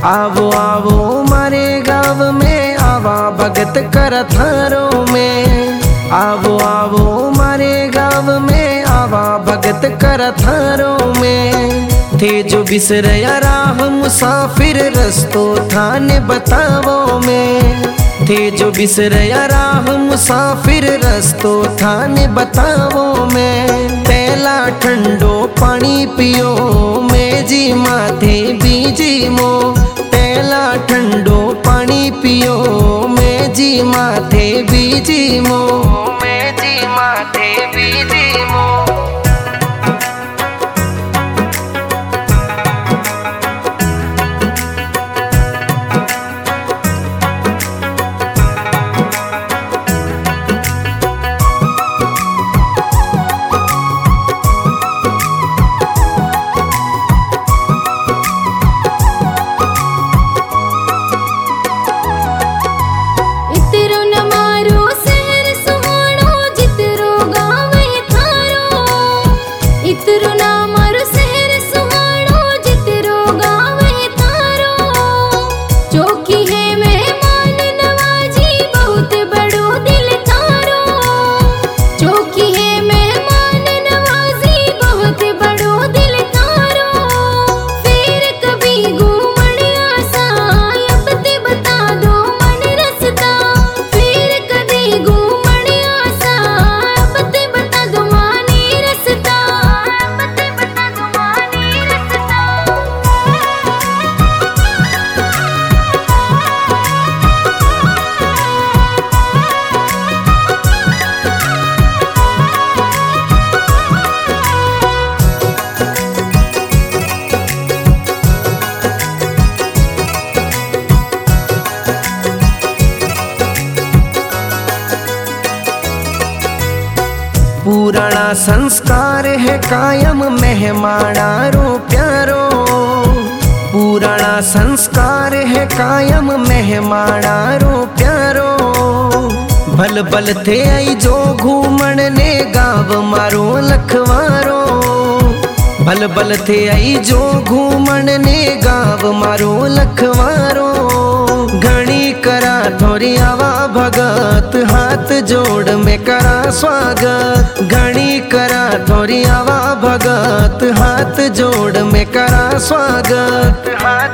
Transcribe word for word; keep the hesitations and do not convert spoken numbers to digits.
आवो आवो मारे गाँव में आवा भगत कर थारों में। आवो आवो मारे गाँव में आवा भगत कर थारों में। थे जो बिसरया राह मुसाफिर रस्तो थाने बतावो में। थे जो बिसरया राह मुसाफिर रस्तो थाने बतावो में। पहला ठंडो पानी पियो में जी माथे बीजी मो। पहला ठंडो पानी पियो में जी माथे बीजी मो। में जी माथे बीजी मो। पुराना संस्कार है कायम मेहमानारो प्यारो। पुराना संस्कार है कायम मेहमानारो प्यारो। भल भल थे आई जो घूमण ने गाँव मारो लखवारो। भल भल थे आई जो घूमण ने गाँव मारो लखवारो। घणी करा थोरी आवा भगत हाथ जोड़ में करा स्वागत। घणी करा थोरी आवा भगत हाथ जोड़ में करा स्वागत।